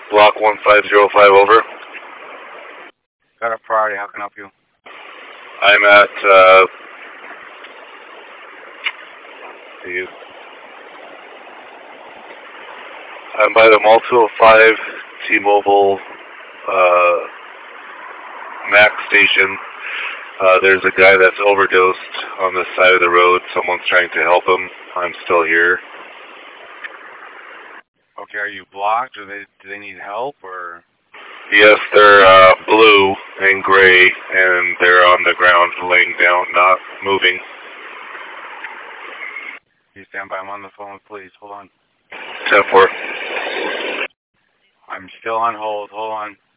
Block 1505 over. Got a priority. How can I help you? I'm at, I'm by the Mall 205 T-Mobile, Max station. There's a guy that's overdosed on the side of the road. Someone's trying to help him. I'm still here. Okay, are you blocked, or do they need help, or? Yes, they're blue and gray, and they're on the ground, laying down, not moving. You stand by. I'm on the phone, please. Hold on. 10-4. I'm still on hold. Hold on.